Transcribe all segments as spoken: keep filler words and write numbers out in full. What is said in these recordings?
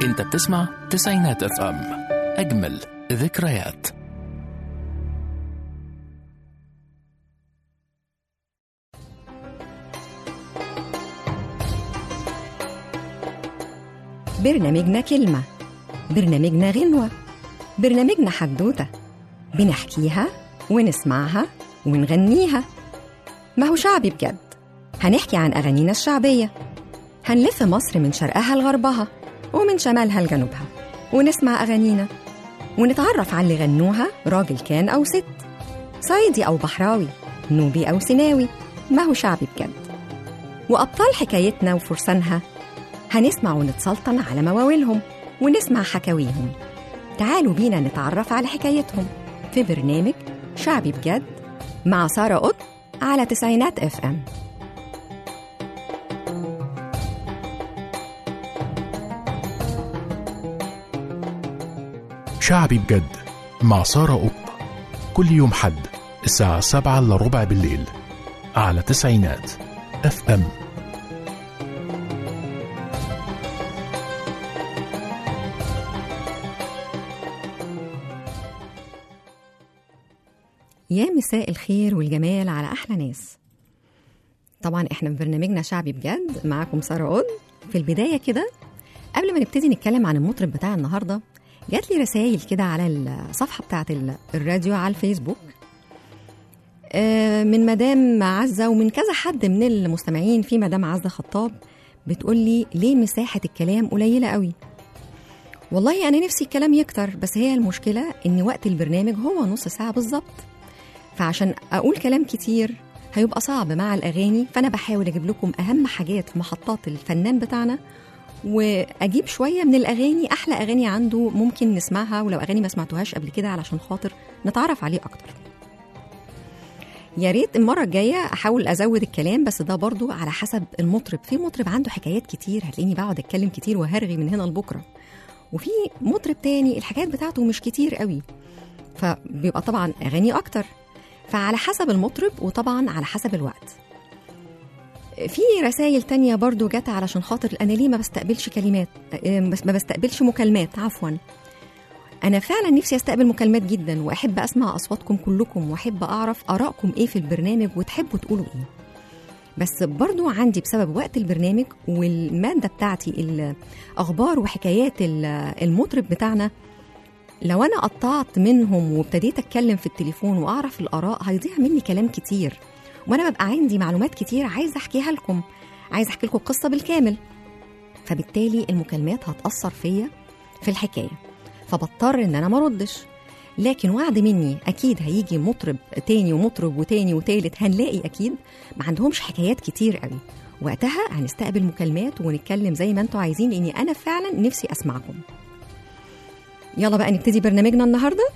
انت بتسمع تسعينات اف ام، اجمل ذكريات. برنامجنا كلمة، برنامجنا غنوة، برنامجنا حدوتة، بنحكيها ونسمعها ونغنيها. ما هو شعبي بجد، هنحكي عن أغانينا الشعبية، هنلف مصر من شرقها لغربها ومن شمالها لجنوبها، ونسمع أغانينا ونتعرف على اللي غنوها، راجل كان أو ست، صعيدي أو بحراوي، نوبي أو سيناوي. ما هو شعبي بجد. وأبطال حكايتنا وفرسانها هنسمع ونتسلطن على مواويلهم ونسمع حكاويهم. تعالوا بينا نتعرف على حكايتهم في برنامج شعبي بجد مع سارة قط على تسعينات اف ام. شعبي بجد مع سارة قط، كل يوم حد الساعة سبعة إلا ربع بالليل على تسعينات اف ام. يا مساء الخير والجمال على أحلى ناس. طبعا احنا في برنامجنا شعبي بجد معاكم سارة قط. في البداية كده قبل ما نبتدي نتكلم عن المطرب بتاع النهاردة، جات لي رسائل كده على الصفحة بتاعت الراديو على الفيسبوك من مدام عزة ومن كذا حد من المستمعين. في مدام عزة خطاب بتقول لي ليه مساحة الكلام قليلة قوي. والله أنا نفسي الكلام يكتر، بس هي المشكلة إن وقت البرنامج هو نص ساعة بالظبط، فعشان أقول كلام كتير هيبقى صعب مع الأغاني. فأنا بحاول أجيب لكم أهم حاجات في محطات الفنان بتاعنا، وأجيب شوية من الأغاني، أحلى أغاني عنده ممكن نسمعها، ولو أغاني ما سمعتوهاش قبل كده علشان خاطر نتعرف عليه أكتر. يا ريت المرة الجاية أحاول أزود الكلام، بس ده برضو على حسب المطرب. في مطرب عنده حكايات كتير هتلاقيني بقعد أتكلم كتير وهرغي من هنا لبكرة، وفي مطرب تاني الحكايات بتاعته مش كتير قوي، فبيبقى طبعا أغاني أكتر. فعلى حسب المطرب، وطبعا على حسب الوقت. في رسائل تانية برضو جات علشان خاطر أنا ليه ما بستقبلش كلمات، ما بستقبلش مكالمات عفوا. أنا فعلا نفسي أستقبل مكالمات جدا، وأحب أسمع أصواتكم كلكم، وأحب أعرف آرائكم إيه في البرنامج وتحبوا تقولوا إيه. بس برضو عندي بسبب وقت البرنامج والمادة بتاعتي الأخبار وحكايات المطرب بتاعنا، لو أنا قطعت منهم وابتديت أتكلم في التليفون وأعرف الآراء هيضيع مني كلام كتير، وأنا ببقى عندي معلومات كتير عايزة أحكيها لكم، عايزة أحكي لكم القصة بالكامل، فبالتالي المكالمات هتأثر فيا في الحكاية، فبضطر إن أنا مردش. لكن وعد مني أكيد هيجي مطرب تاني ومطرب وتاني وتالت، هنلاقي أكيد ما عندهمش حكايات كتير قوي، وقتها هنستقبل مكالمات ونتكلم زي ما انتوا عايزين، لأني أنا فعلا نفسي أسمعكم. يلا بقى نبتدي برنامجنا النهاردة.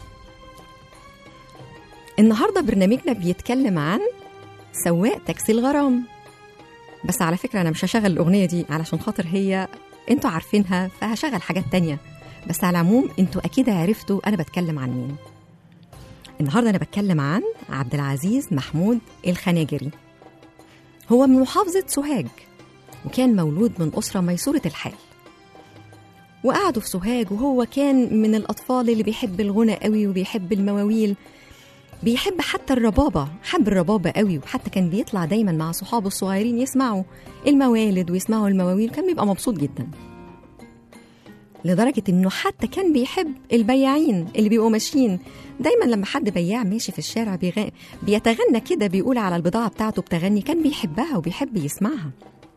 النهاردة برنامجنا بيتكلم عن سواق تاكسي الغرام. بس على فكرة أنا مش هشغل الأغنية دي علشان خاطر هي انتوا عارفينها، فهشغل حاجات تانية، بس على العموم انتوا أكيد عرفتوا أنا بتكلم عن مين. النهاردة أنا بتكلم عن عبد العزيز محمود الخناجري. هو من محافظة سوهاج، وكان مولود من أسرة ميسورة الحال، وقعدوا في سوهاج، وهو كان من الأطفال اللي بيحب الغنى قوي وبيحب المواويل، بيحب حتى الربابة، حب الربابة قوي، وحتى كان بيطلع دايما مع صحابه الصغيرين يسمعوا الموالد ويسمعوا المواويل، كان بيبقى مبسوط جدا، لدرجة انه حتى كان بيحب البياعين اللي بيبقوا ماشيين دايما. لما حد بياع ماشي في الشارع بيغ... بيتغنى كده، بيقول على البضاعة بتاعته بتغني، كان بيحبها وبيحب يسمعها.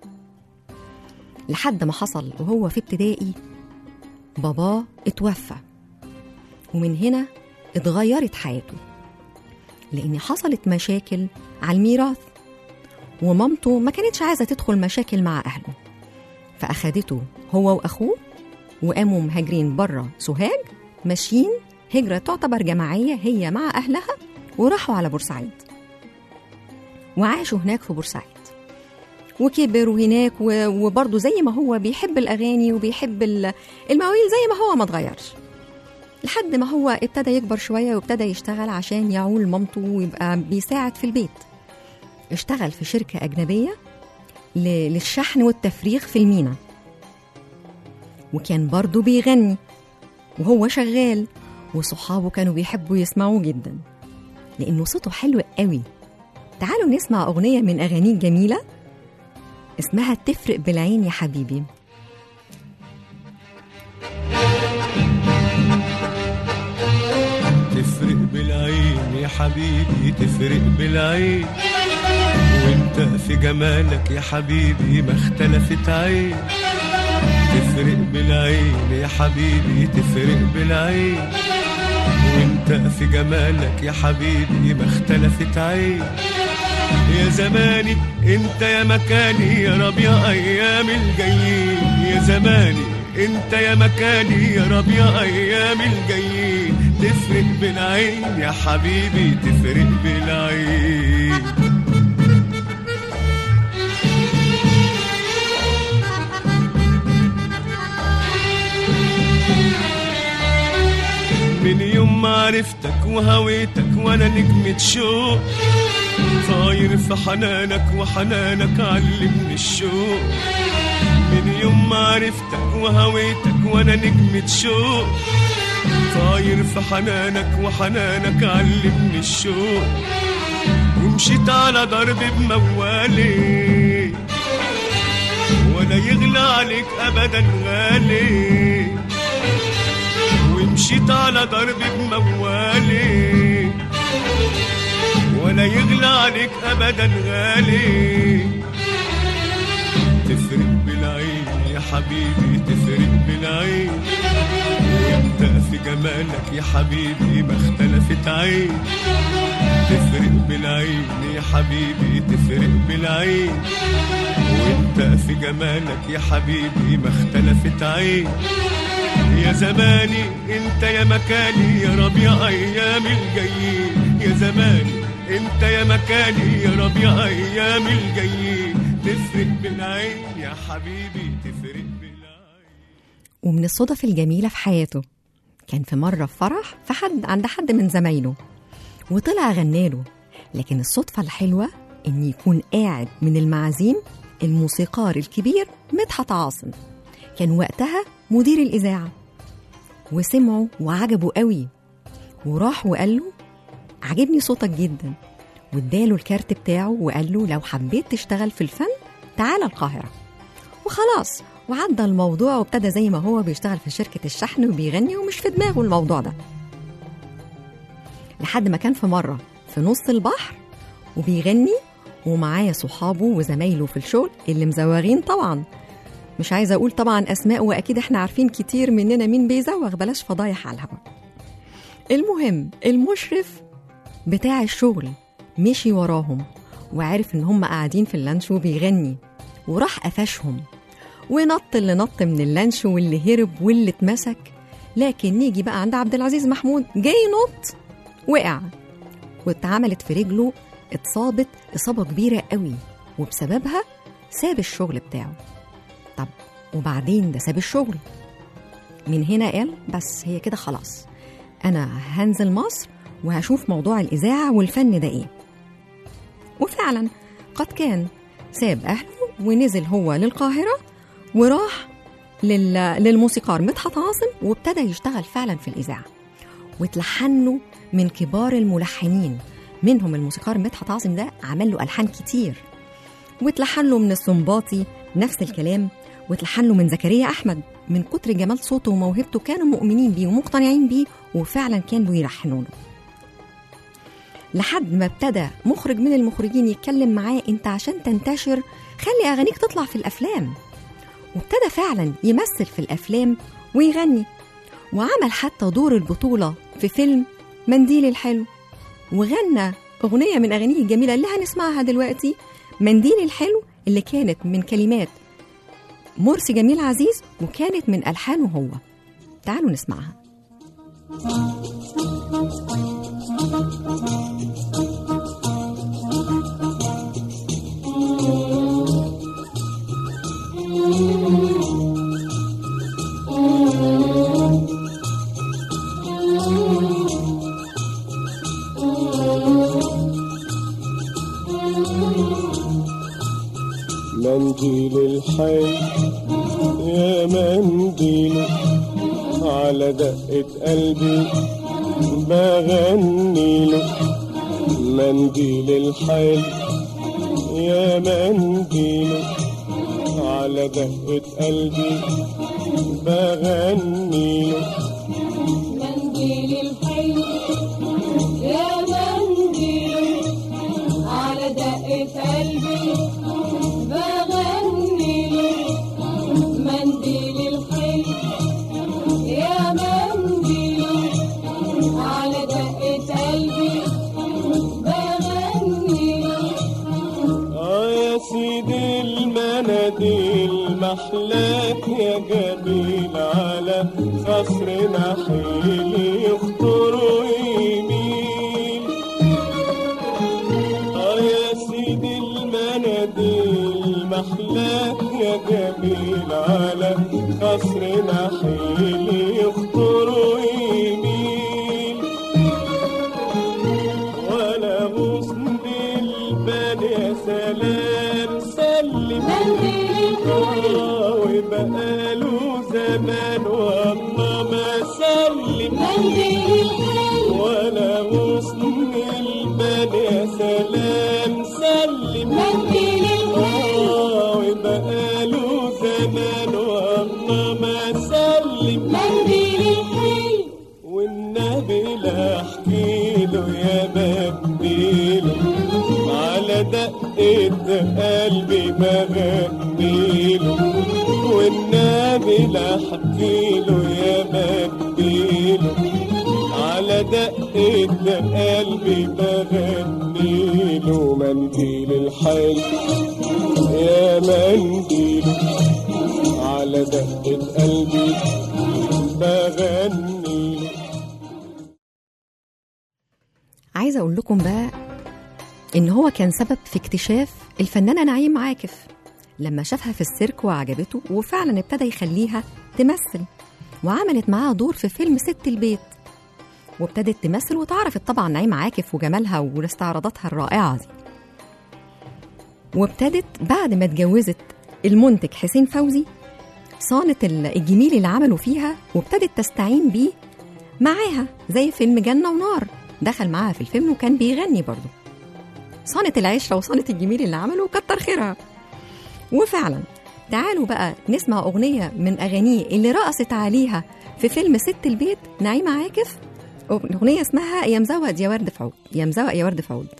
لحد ما حصل وهو في ابتدائي باباه اتوفى، ومن هنا اتغيرت حياته، لأن حصلت مشاكل على الميراث، ومامته ما كانتش عايزة تدخل مشاكل مع أهله، فأخدته هو وأخوه وقاموا مهاجرين برا سوهاج، ماشيين هجرة تعتبر جماعية هي مع أهلها، وراحوا على بورسعيد وعاشوا هناك في بورسعيد، وكبر هناك، وبرضه زي ما هو بيحب الأغاني وبيحب المواويل زي ما هو ما تغيرش، لحد ما هو ابتدى يكبر شوية وابتدى يشتغل عشان يعول مامته ويبقى بيساعد في البيت. اشتغل في شركة أجنبية للشحن والتفريغ في المينا، وكان برضو بيغني وهو شغال، وصحابه كانوا بيحبوا يسمعوه جدا لأنه صوته حلو قوي. تعالوا نسمع أغنية من أغانيه الجميلة اسمها تفرق بالعين يا حبيبي. تفرق بالعين يا حبيبي، تفرق بالعين، وانت في جمالك يا حبيبي ما اختلفت عين. تفرق بالعين يا حبيبي، تفرق بالعين، وانت في جمالك يا حبيبي ما اختلفت عين. يا زماني انت يا مكاني يا ربيع ايام الجايين. يا زماني انت يا مكاني يا ربيع ايام الجايين. تفرق بالعين يا حبيبي، تفرق بالعين. من يوم ما عرفتك وهويتك وانا نجمة شوق، طاير في حنانك وحنانك علمني الشوق. من يوم ما عرفتك وهويتك وانا نجمة شوق، طاير في حنانك وحنانك علمني الشوق. ومشيت على ضرب بموالي ولا يغلى عليك ابدا غالي. ومشيت على ضرب بموالي ولا يغلى عليك ابدا غالي. تفرق بالعين يا حبيبي، تفرق بالعين، وانت في جمالك يا حبيبي ما اختلفت عين. تفرق بالعين يا حبيبي، تفرق بالعين، وانت في جمالك يا حبيبي ما اختلفت عين. يا زماني انت يا مكاني يا ربيع ايام الجايين. يا زماني انت يا مكاني يا ربيع ايام الجايين. تفرق بالعين يا حبيبي، تفرق بالعين. ومن الصدف الجميلة في حياته كان في مرة في فرح في حد عند حد من زمايله وطلع غناله، لكن الصدفة الحلوة إن يكون قاعد من المعازيم الموسيقار الكبير مدحت عاصم، كان وقتها مدير الإذاعة، وسمعه وعجبه قوي وراح وقال له عجبني صوتك جدا، واداله الكارت بتاعه وقال له لو حبيت تشتغل في الفن تعال القاهرة. وخلاص وعدى الموضوع وابتدى زي ما هو بيشتغل في شركة الشحن وبيغني ومش في دماغه الموضوع ده، لحد ما كان في مرة في نص البحر وبيغني ومعاه صحابه وزمايله في الشغل اللي مزوغين طبعا، مش عايزة أقول طبعا أسماء وأكيد إحنا عارفين كتير مننا مين بيزوغ، بلاش فضايح على الهوا. المهم المشرف بتاع الشغل مشي وراهم وعرف إن هم قاعدين في اللانش وبيغني، وراح قفشهم ونط اللي نط من اللانش واللي هرب واللي اتمسك. لكن نيجي بقى عند عبد العزيز محمود، جاي نط وقع واتعملت في رجله، اتصابت إصابة كبيرة قوي، وبسببها ساب الشغل بتاعه. طب وبعدين ده ساب الشغل، من هنا قال بس هي كده خلاص، أنا هنزل مصر وهشوف موضوع الإذاعة والفن ده إيه. وفعلا قد كان ساب أهله ونزل هو للقاهرة وراح لل... للموسيقار مدحت عاصم وابتدى يشتغل فعلا في الإذاعة، واتلحن له من كبار الملحنين، منهم الموسيقار مدحت عاصم ده عمل له ألحان كتير، واتلحن له من السنباطي نفس الكلام، واتلحن له من زكريا أحمد. من كتر جمال صوته وموهبته كانوا مؤمنين بيه ومقتنعين بيه، وفعلا كانوا بيلحنوا له، لحد ما ابتدى مخرج من المخرجين يتكلم معاه انت عشان تنتشر خلي أغانيك تطلع في الأفلام، وابتدى فعلا يمثل في الأفلام ويغني، وعمل حتى دور البطولة في فيلم منديل الحلو، وغنى أغنية من أغانيه الجميلة اللي هنسمعها دلوقتي، منديل الحلو، اللي كانت من كلمات مرسي جميل عزيز وكانت من ألحانه هو. تعالوا نسمعها. منديل الحي يا منديل على دقة قلبي بغني له، منديل الحيل يا منديل على دقة قلبي بغني له، منديل الحيل يا منديل على دقة قلبي بغني له، منديل الحيل يا منديل على دقة قلبي بغني له. اه يا سيدي المناديل محلاك يا جميل على خصر نحيل يخطر ويميل. اه يا سيدي المناديل محلاك يا جميل على خصر نحيل يخطر ويميل. ولا غصن البال يا سلام سلم آه وبقاله زمان والله ما سلم، ولا غصن البال يا سلام سلم آه وبقاله زمان والله ما سلم. والنبي لا احكيله يا بديله على دقة قلبي بغنيله، والنبي لا احكيله يا بديله على دقة قلبي بغنيله، منديل الحيل يا منديل على دقة قلبي بغنيله. عايزة أقول لكم بقى إن هو كان سبب في اكتشاف الفنانة نعيم عاكف لما شافها في السيرك وعجبته، وفعلا ابتدى يخليها تمثل، وعملت معاها دور في فيلم ست البيت، وابتدت تمثل وتعرفت طبعا نعيم عاكف وجمالها واستعراضاتها الرائعة دي. وابتدت بعد ما اتجوزت المنتج حسين فوزي صانت الجميل اللي عملوا فيها، وابتدت تستعين بيه معاها زي فيلم جنة ونار، دخل معاها في الفيلم وكان بيغني برضو. صانت العشرة وصانت الجميل اللي عمله وكتر خيرها. وفعلا تعالوا بقى نسمع أغنية من أغانيه اللي رقصت عليها في فيلم ست البيت نعيمة عاكف، أغنية اسمها يا مزوق يا ورد في عود. يا مزوق يا ورد في عود،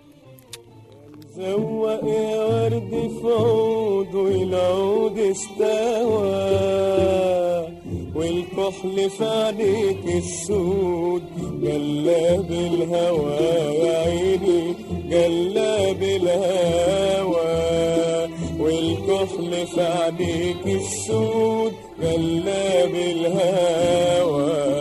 زوق يا ورد في عود والعود استوى، والكحل في عينيك السود جلاب الهوى يا عيني جلاب الهوى، والكحل في عينيك السود جلاب الهوى.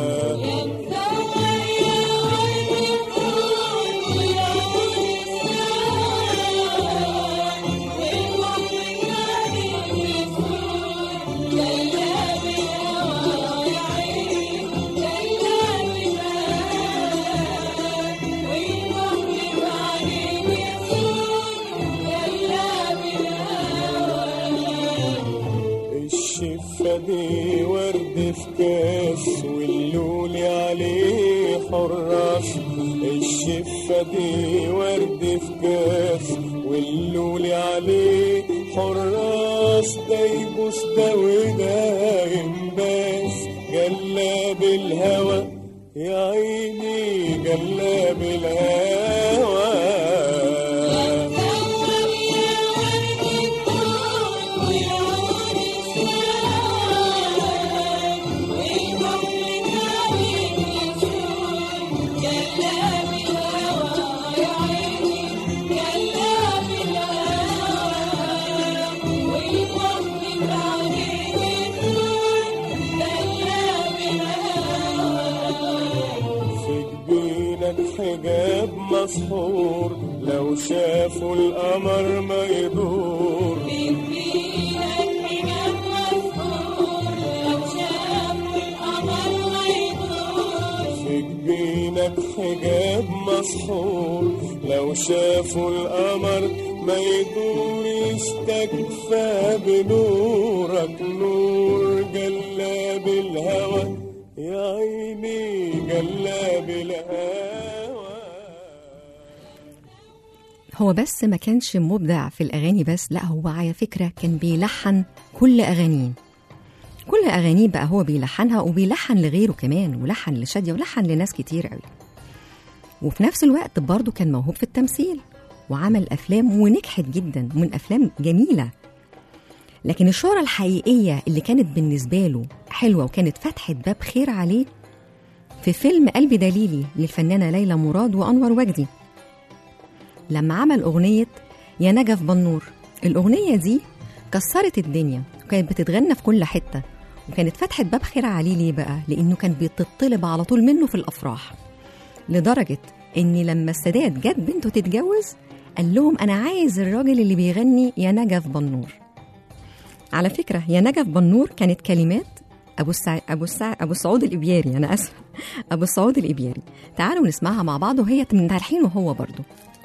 دي ورد في كاس واللولي عليه حراس، الشفة دي ورد في كاس واللولي عليه حراس، ده يبوس ده وده ينباس جلاب الهوى يا عيني جلاب الهوى. حجاب مسحور لو شافوا القمر ما يدور، في جبينك حجاب مسحور لو شافوا القمر ما يدور يستكفى بنورك نور جلاب الهوى يا عيني جلاب الهوى. هو بس ما كانش مبدع في الأغاني بس، لا هو على فكرة كان بيلحن كل أغانيه، كل أغانيه بقى هو بيلحنها، وبيلحن لغيره كمان، ولحن لشادية ولحن لناس كتير قوي. وفي نفس الوقت برضه كان موهوب في التمثيل، وعمل أفلام ونجحت جدا، من أفلام جميلة. لكن الشهرة الحقيقية اللي كانت بالنسبة له حلوة وكانت فتحة باب خير عليه في فيلم قلبي دليلي للفنانة ليلى مراد وأنور وجدي، لما عمل أغنية يا نجف بنور. الأغنية دي كسرت الدنيا وكانت بتتغنى في كل حتة، وكانت فتحة باب خير عليه. ليه بقى؟ لأنه كان بيتطلب على طول منه في الأفراح، لدرجة إن لما السادات جت بنته تتجوز قال لهم أنا عايز الراجل اللي بيغني يا نجف بنور. على فكرة يا نجف بنور كانت كلمات أبو السع... أبو السع... أبو السعود الإبياري، أنا أسف أبو السعود الإبياري. تعالوا نسمعها مع بعض وهي من تلحينه هو برضو.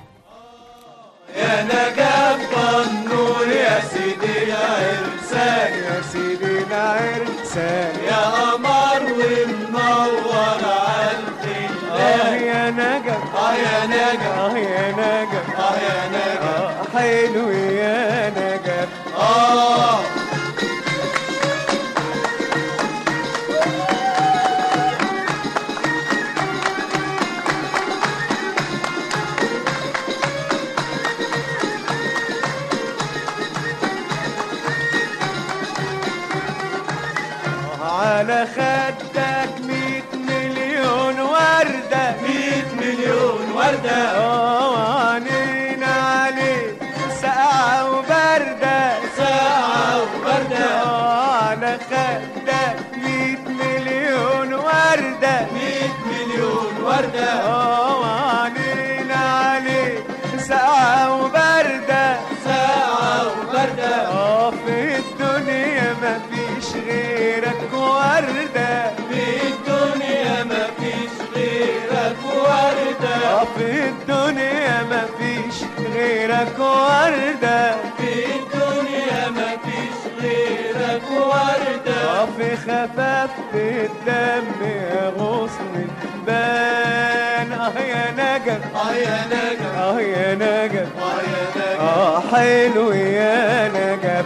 يا نجف بنور يا سيدي العرسان يا سيدي العرسان يا قمر ومنور عالدنيا. اه يا نجف اه يا نجف اه يا نجف اه يا نجف اه حلو يا نجف. اه على خدك ميت مليون وردة ميت مليون وردة. اه وعنينا عليك ساعة وبردة ساعة وبردة. اه على خدك ميت مليون وردة ميت مليون وردة. اه وعنينا عليك ساعة وبردة ساعة وبردة. اه في الدنيا ما فيش غيرك وردة في الدنيا ما فيش غيرك وردة. في الدنيا ما فيش غيرك وردة في الدنيا ما فيش غيرك وردة. في خفافة الدم يا غصن البان. اه يا نجف اه يا نجف اه يا نجف اه يا نجف اه حلو يا نجف.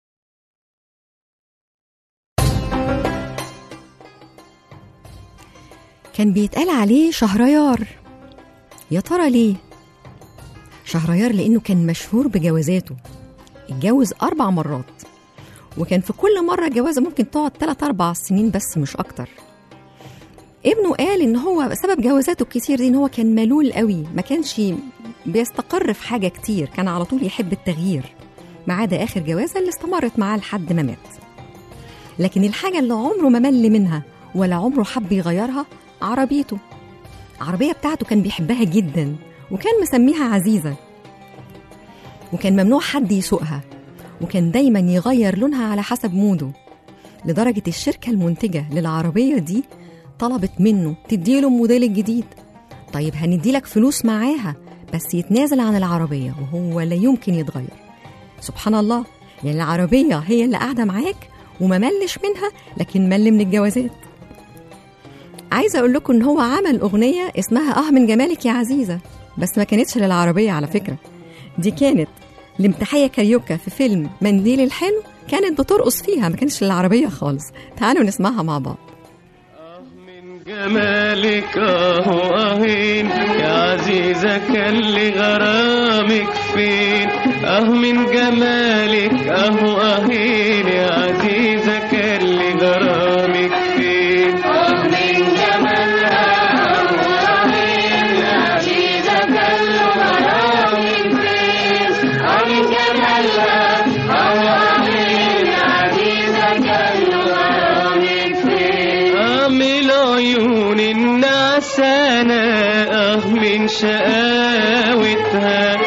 كان بيتقال عليه شهريار. يا ترى ليه شهريار؟ لأنه كان مشهور بجوازاته، اتجوز أربع مرات، وكان في كل مرة جوازة ممكن تقعد ثلاث أربع سنين بس مش أكتر. ابنه قال إن هو سبب جوازاته الكتير دي إن هو كان ملول قوي، ما كانش بيستقر في حاجة كتير، كان على طول يحب التغيير، ما عدا آخر جوازة اللي استمرت معاه لحد ما مات. لكن الحاجة اللي عمره ما مل منها ولا عمره حب يغيرها عربيته. عربية بتاعته كان بيحبها جدا، وكان مسميها عزيزة، وكان ممنوع حد يسوقها، وكان دايما يغير لونها على حسب موده، لدرجة الشركة المنتجة للعربية دي طلبت منه تديله الموديل الجديد. طيب هنديلك فلوس معاها بس يتنازل عن العربية، وهو لا يمكن يتغير. سبحان الله، يعني العربية هي اللي قاعدة معاك وما ملش منها، لكن مل من الجوازات. عايزة أقول لكم إن هو عمل أغنية اسمها آه من جمالك يا عزيزة، بس ما كانتش للعربية على فكرة، دي كانت لامتحية كاريوكا في فيلم منديل الحلو، كانت بترقص فيها، ما كانتش للعربية خالص. تعالوا نسمعها مع بعض. آه من جمالك آه آهين يا عزيزة كان لي غرامك فين. آه من جمالك آه آهين يا عزيزة كان لي غرامك فين. آه من جمالها آه آهين يا عزيزة كان لي غرامك فين. آه من جمالها آه آهين يا عزيزة كان لي غرامك فين. آه من عيون النعسانة آه من شقاوتها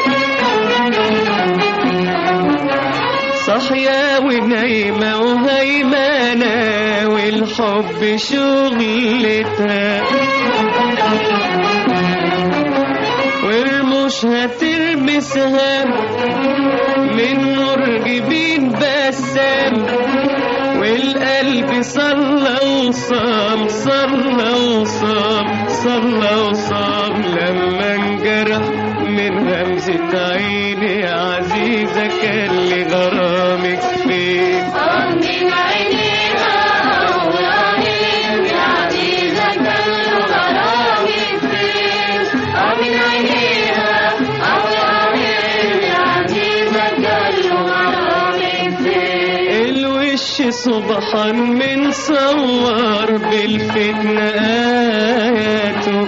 صحيا ونايمة وهيمانة والحب شغلتها. والمشتاق مش هترمي سهام من نور جبين بسام، والقلب صلى وصام صلى وصام صلى وصام لما انجرح من همزة عيني يا عزيزة كان لي غرامك فين. من عينيها وعينيك يا عزيزة كان له غرامك فين. من عينيها وعينيك يا عزيزة كان له غرامك فين. الوش سبحان من صور بالفتنة آياته،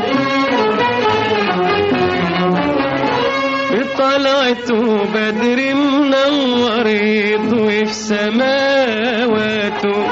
بطلعته بدر منور يضوي في سماواته،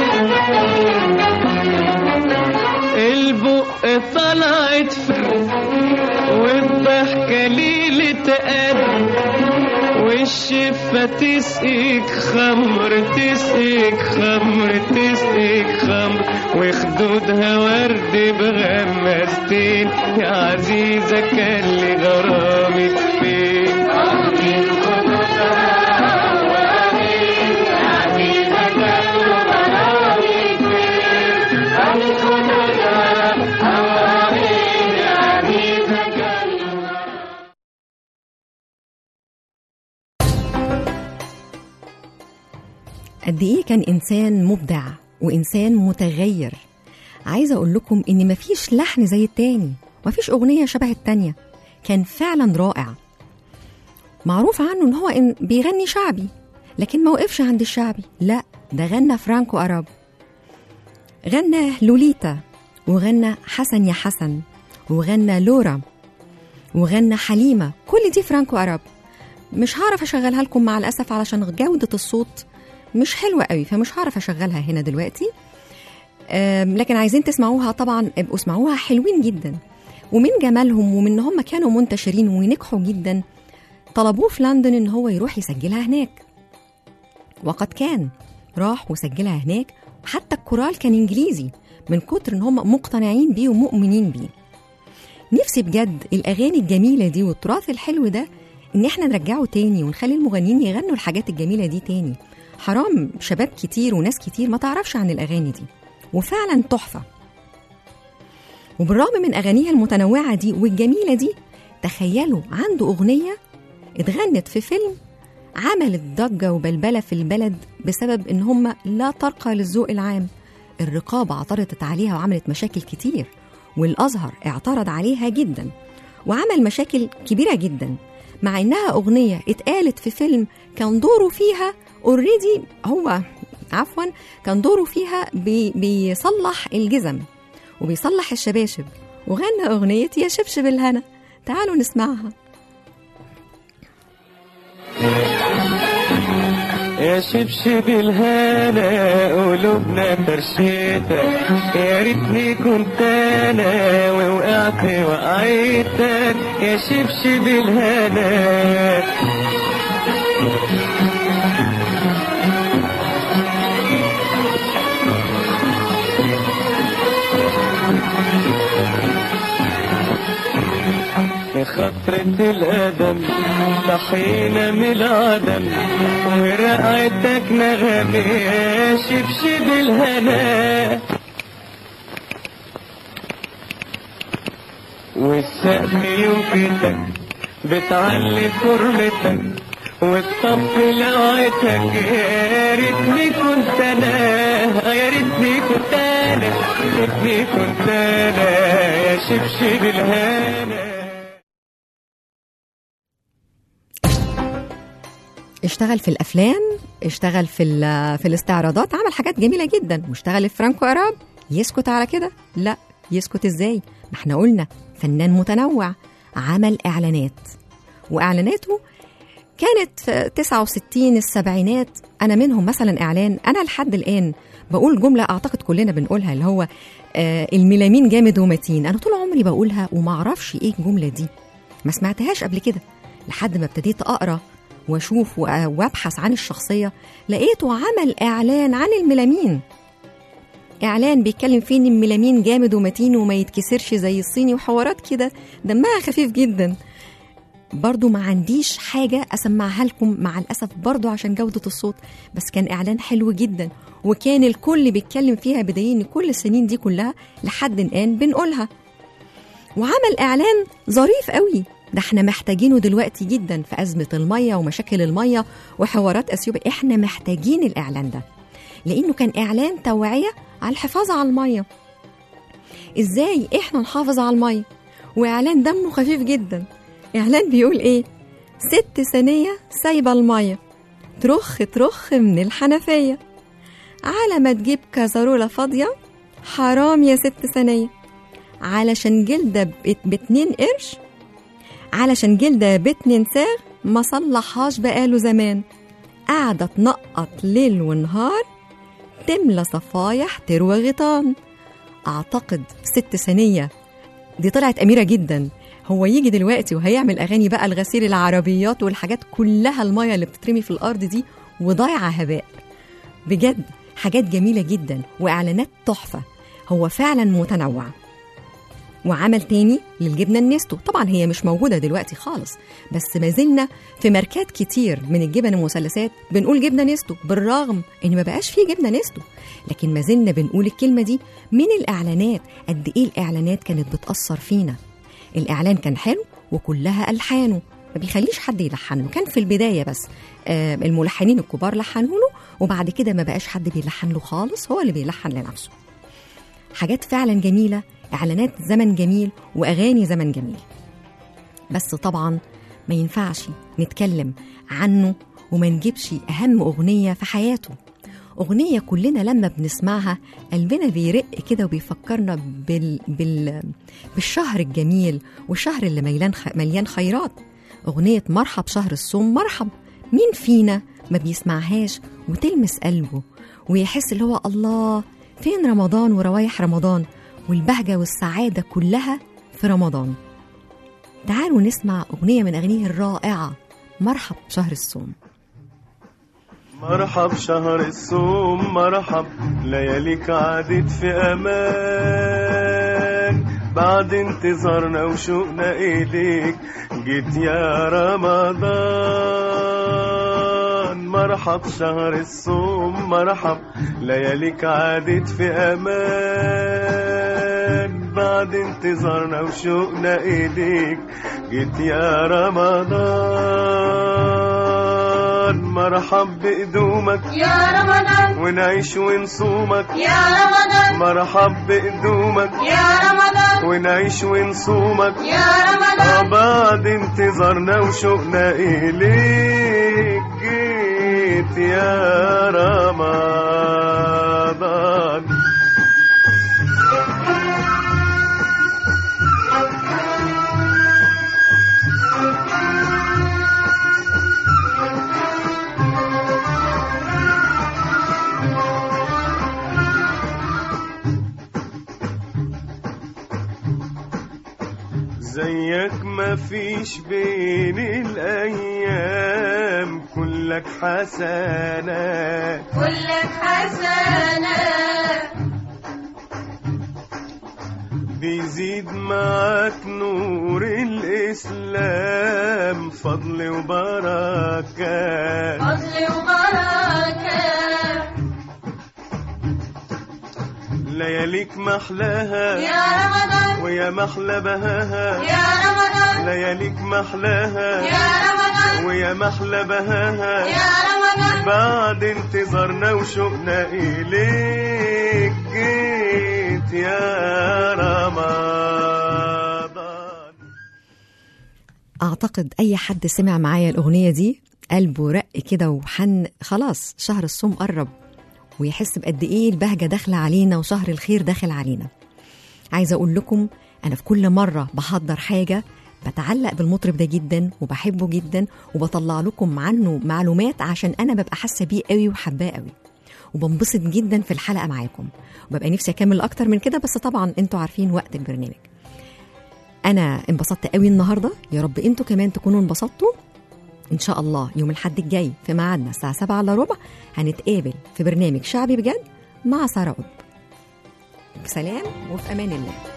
البق طلعت فرق والضحكة ليلة قد، والشفة تسقيك خمر تسقيك خمر تسقيك خمر، وخدودها ورد بغمستين يا عزيزة كان لي غرامك فين. من خدودها وأمين يا عزيزة كان له غرامك فين. من خدودها وأمين يا عزيزة كان له غرامك. قد ايه كان انسان مبدع وانسان متغير. عايزه اقول لكم ان مفيش لحن زي التاني، مفيش اغنيه شبه التانيه، كان فعلا رائع. معروف عنه ان هو إن بيغني شعبي، لكن ما وقفش عند الشعبي، لا ده غنى فرانكو أراب، غنى لوليتا، وغنى حسن يا حسن، وغنى لورا، وغنى حليمه، كل دي فرانكو أراب. مش هعرف اشغلها لكم مع الاسف علشان جوده الصوت مش حلوة قوي، فمش هعرف أشغلها هنا دلوقتي، لكن عايزين تسمعوها طبعا، ابقوا اسمعوها، حلوين جدا. ومن جمالهم ومن هم كانوا منتشرين ونجحوا جدا طلبوه في لندن ان هو يروح يسجلها هناك، وقد كان راح وسجلها هناك. حتى الكورال كان انجليزي من كتر ان هم مقتنعين بيه ومؤمنين بيه. نفسي بجد الاغاني الجميلة دي والتراث الحلو ده ان احنا نرجعه تاني، ونخلي المغنيين يغنوا الحاجات الجميلة دي تاني. حرام شباب كتير وناس كتير ما تعرفش عن الأغاني دي، وفعلا تحفة. وبالرغم من أغانيها المتنوعة دي والجميلة دي، تخيلوا عنده أغنية اتغنت في فيلم عملت ضجة وبلبلة في البلد بسبب إن هم لا ترقى للذوق العام. الرقابة اعترضت عليها وعملت مشاكل كتير، والأزهر اعترض عليها جدا وعمل مشاكل كبيرة جدا، مع إنها أغنية اتقالت في فيلم كان دوره فيها اوريدي، هو عفوا كان دوره فيها بي بيصلح الجزم وبيصلح الشباشب، وغنى أغنية يا شبشب الهنا. تعالوا نسمعها. يا شبشب الهنا قلوبنا فرشتك، يا ريتني كنت انا ووقعت وقعتك يا شبشب الهنا. خطرة الأدم صحينا من العدم، ورقعتك نغمة يا شبشب الهنا. والسقف ينفتك بتعلي فرمتك، والطف لوعتك يا ريتني كنت أنا، يا ريتني كنت أنا، يا ريتني كنت أنا يا شبشب الهنا. اشتغل في الافلام، اشتغل في في الاستعراضات، عمل حاجات جميله جدا، واشتغل في فرانكو أراب. يسكت على كده؟ لا، يسكت ازاي؟ ما احنا قلنا فنان متنوع. عمل اعلانات، واعلاناته كانت في تسعة وستين السبعينات. انا منهم مثلا اعلان انا لحد الان بقول جمله اعتقد كلنا بنقولها، اللي هو آه الميلامين جامد ومتين. انا طول عمري بقولها وما اعرفش ايه الجمله دي، ما سمعتهاش قبل كده لحد ما ابتديت اقرا واشوف وابحث عن الشخصيه، لقيته عمل اعلان عن الميلامين، اعلان بيتكلم فيه ان الميلامين جامد ومتين وما يتكسرش زي الصيني، وحوارات كده دمها خفيف جدا. برضو ما عنديش حاجة أسمعها لكم مع الأسف برضو عشان جودة الصوت، بس كان إعلان حلو جدا وكان الكل بيتكلم فيها، بدليل إن كل السنين دي كلها لحد الآن بنقولها. وعمل إعلان ظريف قوي، ده احنا محتاجينه دلوقتي جدا في أزمة المية ومشاكل المية وحوارات أثيوبيا. احنا محتاجين الإعلان ده لأنه كان إعلان توعية على الحفاظ على المية، إزاي احنا نحافظ على المية. وإعلان دمه خفيف جدا. إعلان بيقول إيه؟ ست ثانية سايبة المية ترخ ترخ من الحنفية، على ما تجيب كزرولة فاضية حرام يا ست ثانية، علشان جلدة باتنين قرش، علشان جلدة باتنين ساغ ما صلحهاش بقاله زمان، قاعدة تنقط ليل ونهار تملى صفايح تروى غيطان. أعتقد ست ثانية دي طلعت أميرة جدا. هو يجي دلوقتي وهيعمل أغاني بقى الغسيل العربيات والحاجات كلها، المية اللي بتترمي في الأرض دي وضايعة هباء. بجد حاجات جميلة جدا وإعلانات تحفة. هو فعلا متنوع. وعمل تاني للجبنة النستو، طبعا هي مش موجودة دلوقتي خالص، بس ما زلنا في ماركات كتير من الجبن المثلثات بنقول جبنة نستو، بالرغم ان ما بقاش فيه جبنة نستو، لكن ما زلنا بنقول الكلمة دي. من الإعلانات قد ايه الإعلانات كانت بتأثر فينا. الإعلان كان حلو وكلها ألحانه، ما بيخليش حد يلحنه. كان في البداية بس آه الملحنين الكبار لحنوا له، وبعد كده ما بقاش حد بيلحن له خالص، هو اللي بيلحن لنفسه. حاجات فعلا جميلة، إعلانات زمن جميل وأغاني زمن جميل. بس طبعا ما ينفعش نتكلم عنه وما نجيبش أهم أغنية في حياته. أغنية كلنا لما بنسمعها قلبنا بيرق كده وبيفكرنا بال... بال... بالشهر الجميل والشهر اللي مليان خ... مليان خيرات. أغنية مرحب شهر الصوم مرحب، مين فينا ما بيسمعهاش وتلمس قلبه ويحس اللي هو الله فين رمضان وروايح رمضان والبهجة والسعادة كلها في رمضان. تعالوا نسمع أغنية من أغنيه الرائعة مرحب شهر الصوم. مرحب شهر الصوم مرحب، لياليك عادت في أمان، بعد انتظارنا وشوقنا إليك جيت يا رمضان. مرحب شهر الصوم مرحب، لياليك عادت في أمان، بعد انتظارنا وشوقنا إليك جيت يا رمضان. مرحب بقدومك يا رمضان، ونعيش ونصومك يا رمضان. مرحب بقدومك يا رمضان، ونعيش ونصومك يا رمضان. بعد انتظارنا وشوقنا إليك جيت يا رمضان. زيك ما فيش بين الأيام، كلك حسنات كلك حسنات، بيزيد معاك نور الإسلام فضل وبركات فضل وبركات. لياليك محلاها يا رمضان، ويا محلى بهاها يا رمضان. لياليك محلاها يا رمضان، ويا محلى بهاها يا رمضان. بعد انتظارنا وشوقنا إليك جيت يا رمضان. أعتقد أي حد سمع معايا الأغنية دي قلبه رق كده وحن، خلاص شهر الصوم قرب ويحس بقد إيه البهجة داخلة علينا وشهر الخير داخل علينا. عايزة أقول لكم أنا في كل مرة بحضر حاجة بتعلق بالمطرب ده جدا وبحبه جدا وبطلع لكم عنه معلومات عشان أنا ببقى حاسة بيه قوي وحباه قوي وبنبسط جدا في الحلقة معاكم وببقى نفسي أكمل أكتر من كده، بس طبعا أنتوا عارفين وقت البرنامج. أنا انبسطت قوي النهاردة، يا رب أنتوا كمان تكونوا انبسطتوا. إن شاء الله يوم الحد الجاي في ميعادنا الساعة سبعة إلا ربع هنتقابل في برنامج شعبي بجد مع سارة قطب. سلام وفي أمان الله.